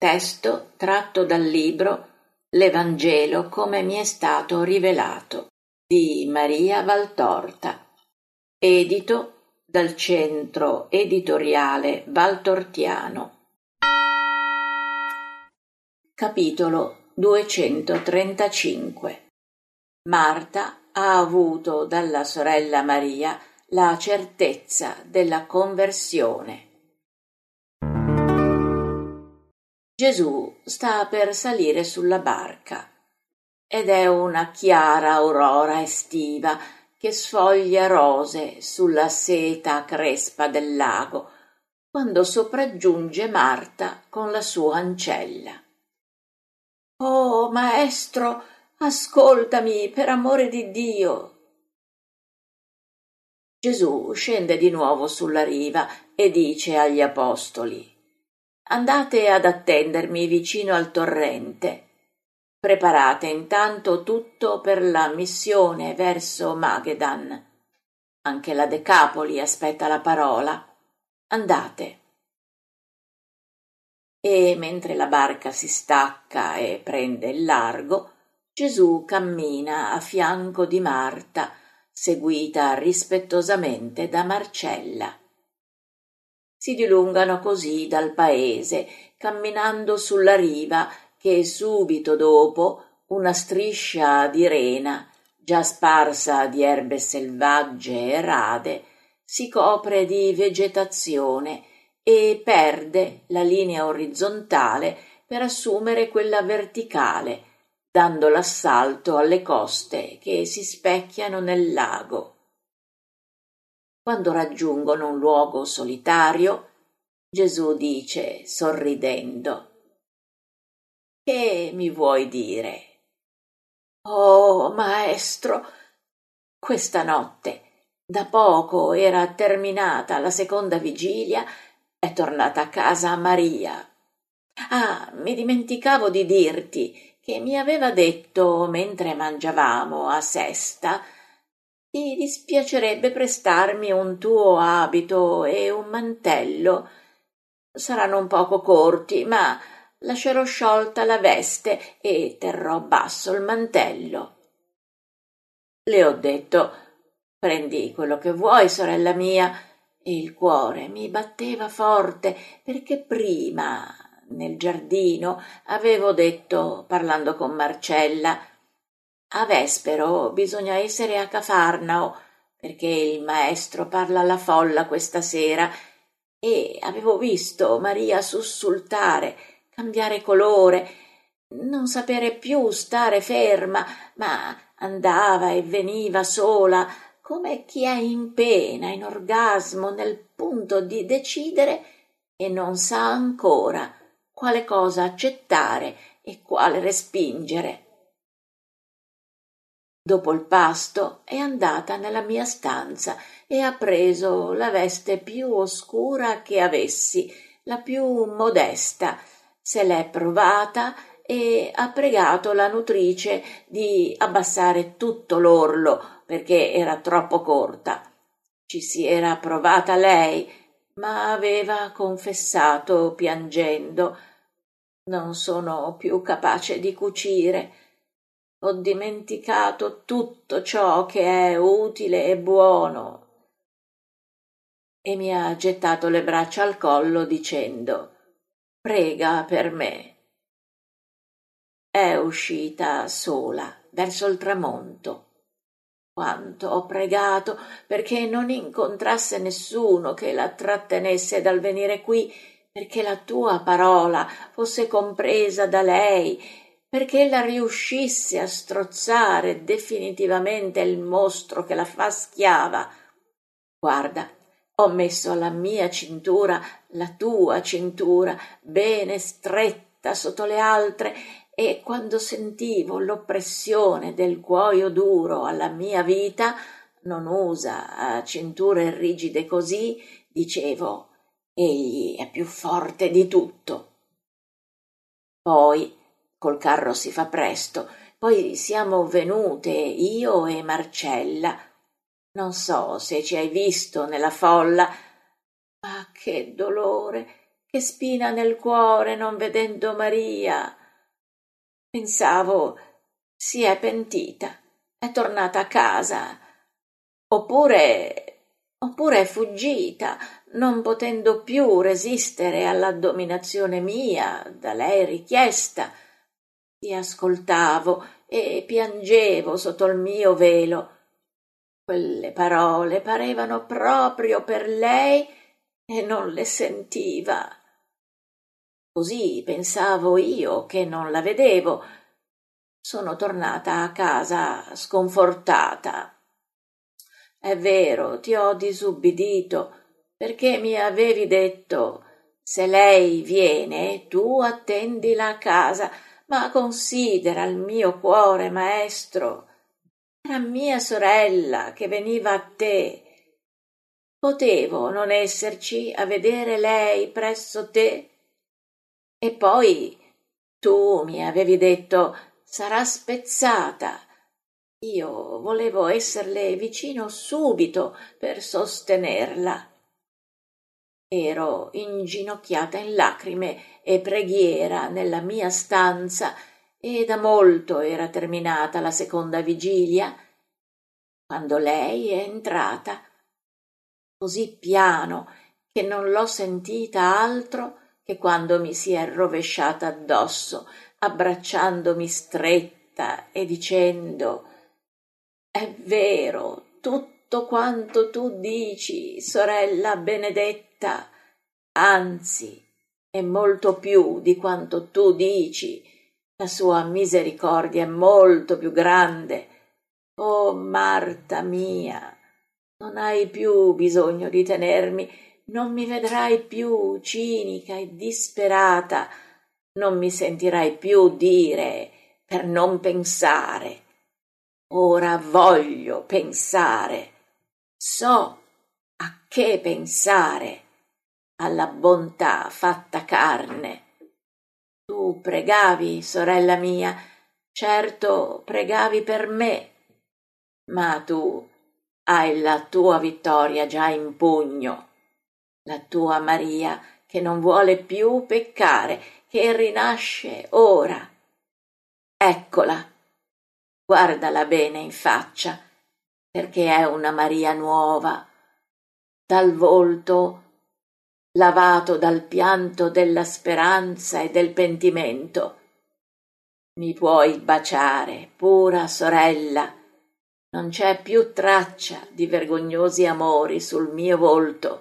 Testo tratto dal libro L'Evangelo come mi è stato rivelato di Maria Valtorta, edito dal Centro Editoriale Valtortiano. Capitolo 235. Marta ha avuto dalla sorella Maria la certezza della conversione. Gesù sta per salire sulla barca ed è una chiara aurora estiva che sfoglia rose sulla seta crespa del lago quando sopraggiunge Marta con la sua ancella. «Oh, maestro, ascoltami per amore di Dio!» Gesù scende di nuovo sulla riva e dice agli apostoli: «Andate ad attendermi vicino al torrente. Preparate intanto tutto per la missione verso Magadan. Anche la Decapoli aspetta la parola. Andate». E mentre la barca si stacca e prende il largo, Gesù cammina a fianco di Marta, seguita rispettosamente da Marcella. Si dilungano così dal paese, camminando sulla riva che subito dopo una striscia di rena, già sparsa di erbe selvagge e rade, si copre di vegetazione e perde la linea orizzontale per assumere quella verticale, dando l'assalto alle coste che si specchiano nel lago. Quando raggiungono un luogo solitario, Gesù dice, sorridendo: «Che mi vuoi dire?» «Oh, maestro, questa notte, da poco era terminata la seconda vigilia, è tornata a casa Maria. Ah, mi dimenticavo di dirti che mi aveva detto, mentre mangiavamo a sesta, ti dispiacerebbe prestarmi un tuo abito e un mantello. Saranno un poco corti, ma lascerò sciolta la veste e terrò basso il mantello». Le ho detto: «Prendi quello che vuoi, sorella mia», e il cuore mi batteva forte perché prima, nel giardino, avevo detto, parlando con Marcella: «A Vespero bisogna essere a Cafarnao, perché il maestro parla alla folla questa sera», e avevo visto Maria sussultare, cambiare colore, non sapere più stare ferma, ma andava e veniva sola, come chi è in pena, in orgasmo, nel punto di decidere e non sa ancora quale cosa accettare e quale respingere. Dopo il pasto è andata nella mia stanza e ha preso la veste più oscura che avessi, la più modesta, se l'è provata e ha pregato la nutrice di abbassare tutto l'orlo perché era troppo corta. Ci si era provata lei, ma aveva confessato piangendo: «Non sono più capace di cucire. Ho dimenticato tutto ciò che è utile e buono». E mi ha gettato le braccia al collo dicendo: «Prega per me». È uscita sola verso il tramonto. Quanto ho pregato perché non incontrasse nessuno che la trattenesse dal venire qui, perché la tua parola fosse compresa da lei, perché ella riuscisse a strozzare definitivamente il mostro che la fa schiava. Guarda, ho messo alla mia cintura la tua cintura, bene stretta sotto le altre, e quando sentivo l'oppressione del cuoio duro alla mia vita, non usa cinture rigide così, dicevo: «Egli è più forte di tutto». Poi col carro si fa presto, poi siamo venute io e Marcella. Non so se ci hai visto nella folla, ma che dolore, che spina nel cuore non vedendo Maria. Pensavo, si è pentita, è tornata a casa, oppure è fuggita, non potendo più resistere alla dominazione mia, da lei richiesta. Ti ascoltavo e piangevo sotto il mio velo. Quelle parole parevano proprio per lei e non le sentiva. Così pensavo io che non la vedevo. Sono tornata a casa sconfortata. È vero, ti ho disubbidito, perché mi avevi detto: se lei viene, tu attendila a casa, ma considera il mio cuore maestro. Era mia sorella che veniva a te. Potevo non esserci a vedere lei presso te? E poi tu mi avevi detto: sarà spezzata. Io volevo esserle vicino subito per sostenerla. Ero inginocchiata in lacrime e preghiera nella mia stanza e da molto era terminata la seconda vigilia quando lei è entrata, così piano che non l'ho sentita altro che quando mi si è rovesciata addosso, abbracciandomi stretta e dicendo: è vero tutto quanto tu dici, sorella benedetta, anzi è molto più di quanto tu dici. La sua misericordia è molto più grande. Oh Marta mia, non hai più bisogno di tenermi, non mi vedrai più cinica e disperata, non mi sentirai più dire per non pensare. Ora voglio pensare, so a che pensare, alla bontà fatta carne. Tu pregavi, sorella mia, certo pregavi per me, ma tu hai la tua vittoria già in pugno, la tua Maria che non vuole più peccare, che rinasce ora. Eccola, guardala bene in faccia, perché è una Maria nuova, dal volto lavato dal pianto della speranza e del pentimento. Mi puoi baciare, pura sorella, non c'è più traccia di vergognosi amori sul mio volto.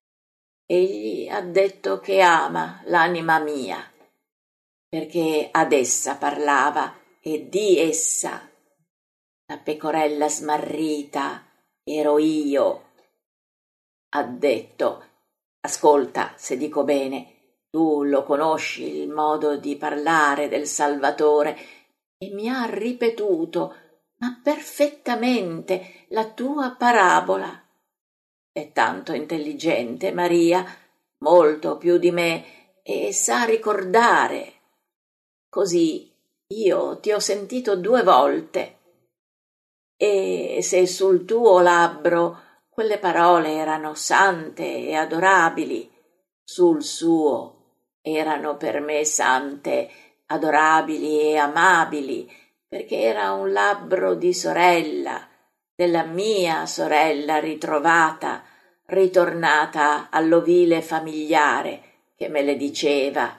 Egli ha detto che ama l'anima mia, perché ad essa parlava e di essa. La pecorella smarrita ero io. Ha detto: ascolta, se dico bene, tu lo conosci il modo di parlare del Salvatore, e mi ha ripetuto, ma perfettamente, la tua parabola. È tanto intelligente, Maria, molto più di me, e sa ricordare. Così io ti ho sentito 2 volte. E se sul tuo labbro quelle parole erano sante e adorabili, sul suo erano per me sante, adorabili e amabili, perché era un labbro di sorella, della mia sorella ritrovata, ritornata all'ovile familiare che me le diceva.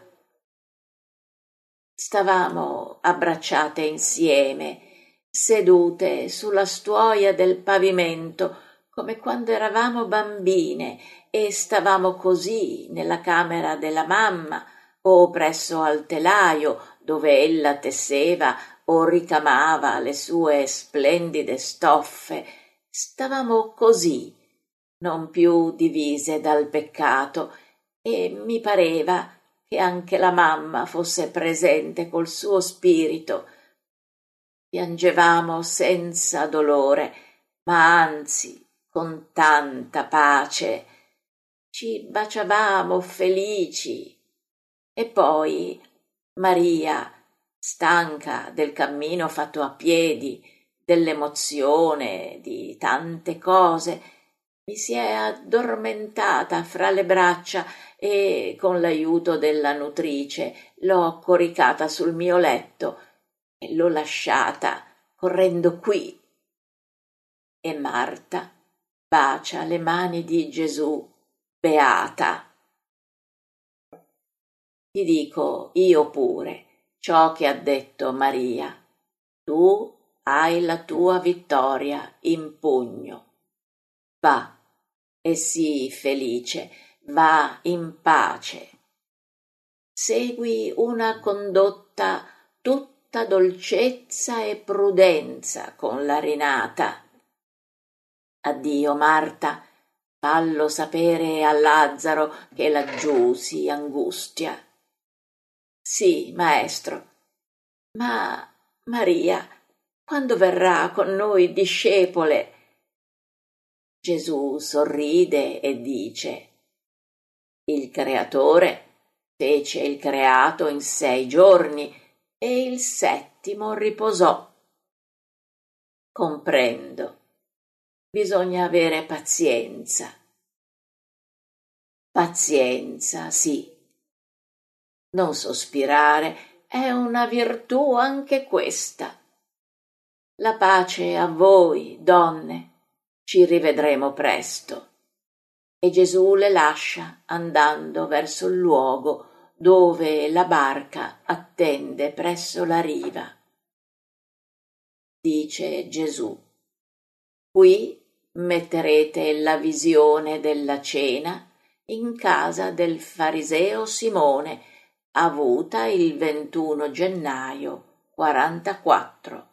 Stavamo abbracciate insieme, sedute sulla stuoia del pavimento, come quando eravamo bambine, e stavamo così nella camera della mamma o presso al telaio dove ella tesseva o ricamava le sue splendide stoffe. Stavamo così, non più divise dal peccato, e mi pareva che anche la mamma fosse presente col suo spirito. Piangevamo senza dolore, ma anzi con tanta pace. Ci baciavamo felici. E poi Maria, stanca del cammino fatto a piedi, dell'emozione, di tante cose, mi si è addormentata fra le braccia e, con l'aiuto della nutrice, l'ho coricata sul mio letto e l'ho lasciata correndo qui. E Marta bacia le mani di Gesù, beata. Ti dico io pure ciò che ha detto Maria. Tu hai la tua vittoria in pugno. Va e sii felice, va in pace. Segui una condotta tutta dolcezza e prudenza con la rinata. Addio Marta, fallo sapere a Lazzaro che laggiù si angustia. Sì, maestro, ma Maria, quando verrà con noi discepole? Gesù sorride e dice: il Creatore fece il creato in 6 giorni e il 7° riposò. Comprendo. Bisogna avere pazienza. Pazienza, sì. Non sospirare è una virtù anche questa. La pace a voi, donne. Ci rivedremo presto. E Gesù le lascia andando verso il luogo dove la barca attende presso la riva. Dice Gesù: qui metterete la visione della cena in casa del fariseo Simone, avuta il 21 gennaio 44.